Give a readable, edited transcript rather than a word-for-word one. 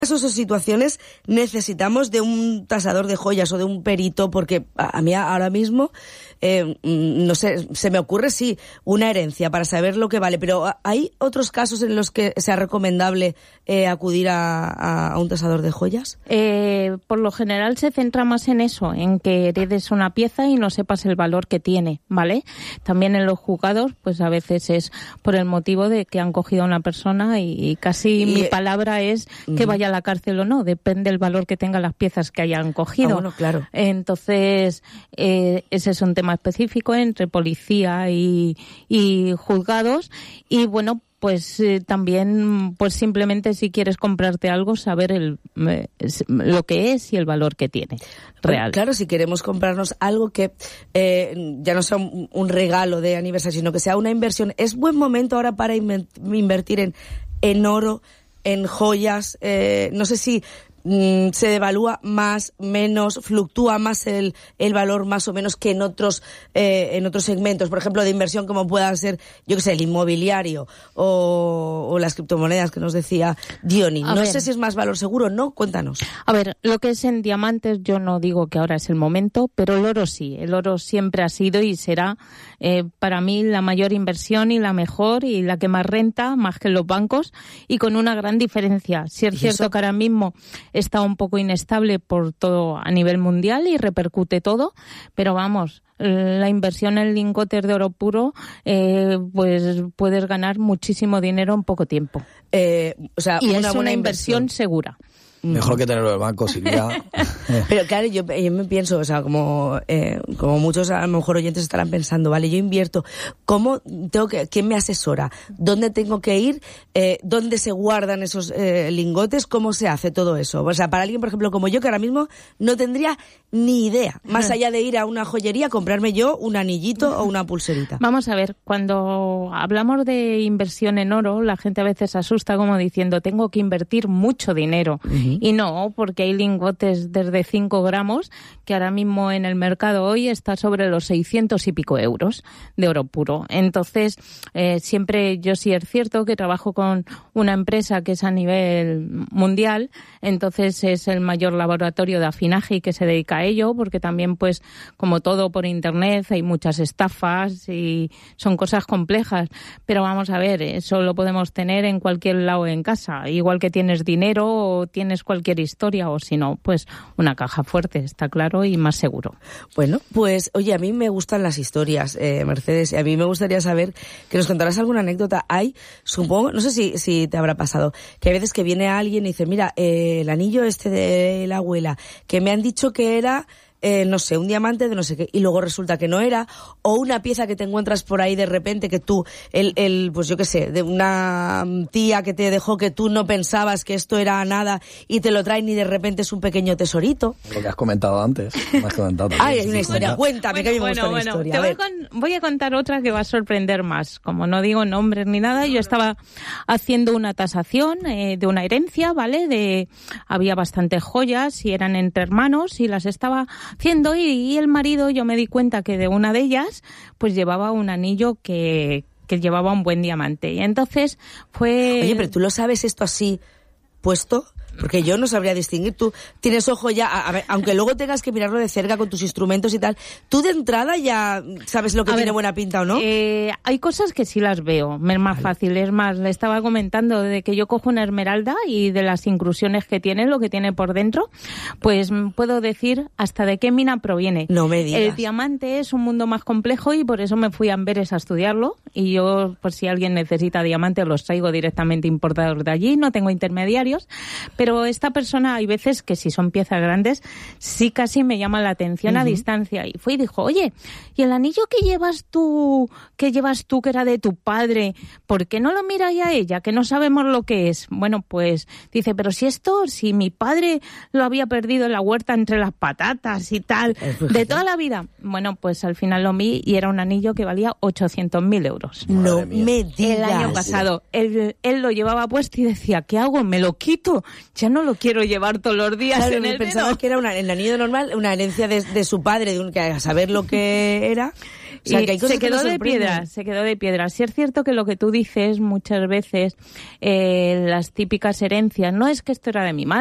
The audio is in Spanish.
casos o situaciones necesitamos de un tasador de joyas o de un perito? Porque a mí ahora mismo, no sé, se me ocurre, sí, una herencia para saber lo que vale, pero ¿hay otros casos en los que sea recomendable acudir a un tasador de joyas? Por lo general se centra más en eso, en que heredes una pieza y no sepas el valor que tiene, ¿vale? También en los juzgados, pues a veces es por el motivo de que han cogido a una persona y casi mi palabra es que vaya a la cárcel o no, depende del valor que tengan las piezas que hayan cogido. Bueno, claro. Entonces, ese es un tema específico entre policía y juzgados, y bueno, pues también, pues simplemente si quieres comprarte algo, saber lo que es y el valor que tiene real. Claro, si queremos comprarnos algo que ya no sea un regalo de aniversario, sino que sea una inversión, ¿es buen momento ahora para invertir en oro, en joyas? No sé si se devalúa más, menos, fluctúa más el valor más o menos que en otros segmentos, por ejemplo, de inversión como pueda ser, yo que sé, el inmobiliario o las criptomonedas que nos decía Diony. No sé si es más valor seguro, ¿no? Cuéntanos. A ver, lo que es en diamantes, yo no digo que ahora es el momento, pero el oro sí. El oro siempre ha sido y será para mí la mayor inversión y la mejor y la que más renta, más que los bancos, y con una gran diferencia. Si es cierto que ahora mismo está un poco inestable por todo a nivel mundial y repercute todo, pero vamos, la inversión en lingotes de oro puro, pues puedes ganar muchísimo dinero en poco tiempo. O sea, y es una inversión segura. Mejor que tenerlo en el banco, Silvia. Pero claro, yo me pienso, o sea, como muchos a lo mejor oyentes estarán pensando, vale, yo invierto, ¿quién me asesora? ¿Dónde tengo que ir? ¿Dónde se guardan esos lingotes? ¿Cómo se hace todo eso? O sea, para alguien, por ejemplo, como yo, que ahora mismo no tendría ni idea, más allá de ir a una joyería, comprarme yo un anillito o una pulserita. Vamos a ver, cuando hablamos de inversión en oro, la gente a veces asusta como diciendo, tengo que invertir mucho dinero. Y no, porque hay lingotes desde 5 gramos que ahora mismo en el mercado hoy está sobre los 600 y pico euros de oro puro. Entonces, siempre yo sí es cierto que trabajo con una empresa que es a nivel mundial, entonces es el mayor laboratorio de afinaje y que se dedica a ello, porque también pues como todo por internet hay muchas estafas y son cosas complejas. Pero vamos a ver, eso lo podemos tener en cualquier lado en casa, igual que tienes dinero o tienes cualquier historia, o si no, pues una caja fuerte, está claro, y más seguro. Bueno, pues oye, a mí me gustan las historias, Mercedes, a mí me gustaría saber que nos contaras alguna anécdota. Supongo, no sé si te habrá pasado, que hay veces que viene alguien y dice, mira, el anillo de la abuela, que me han dicho que era no sé, un diamante de no sé qué, y luego resulta que no era, o una pieza que te encuentras por ahí de repente que tú, pues yo qué sé, de una tía que te dejó que tú no pensabas que esto era nada y te lo traen y de repente es un pequeño tesorito. Lo que has comentado antes. Hay una historia, cuéntame, que a mí me gusta la historia. Voy a contar otra que va a sorprender más. Como no digo nombres ni nada, yo estaba haciendo una tasación de una herencia, ¿vale? Había bastantes joyas y eran entre hermanos y las estaba haciendo y el marido, yo me di cuenta que de una de ellas pues llevaba un anillo que llevaba un buen diamante. Y entonces fue... Oye, pero tú lo sabes esto así puesto, porque yo no sabría distinguir. Tú tienes ojo ya, a ver, aunque luego tengas que mirarlo de cerca con tus instrumentos y tal, tú de entrada ya sabes lo que tiene buena pinta o no. Hay cosas que sí las veo, es más fácil. Es más, le estaba comentando de que yo cojo una esmeralda y de las inclusiones que tiene, lo que tiene por dentro, pues puedo decir hasta de qué mina proviene. No me digas. El diamante es un mundo más complejo y por eso me fui a Amberes a estudiarlo, y yo, pues si alguien necesita diamantes, los traigo directamente importados de allí, no tengo intermediarios. Pero esta persona, hay veces que si son piezas grandes, sí casi me llama la atención a distancia. Y fue y dijo, oye, ¿y el anillo que llevas tú, que era de tu padre, por qué no lo mira ya ella, que no sabemos lo que es? Bueno, pues dice, pero si mi padre lo había perdido en la huerta entre las patatas y tal, de toda la vida. Bueno, pues al final lo vi y era un anillo que valía 800.000 euros. No me digas. El año pasado. Él lo llevaba puesto y decía, ¿qué hago? ¿Me lo quito? Ya no lo quiero llevar todos los días, claro, en el pensaba dedo. Que era el anillo normal, una herencia de su padre, a saber lo que era. O sea, que hay cosas se quedó que nos de piedra, se quedó de piedra. Sí es cierto que lo que tú dices muchas veces, las típicas herencias, no es que esto era de mi madre,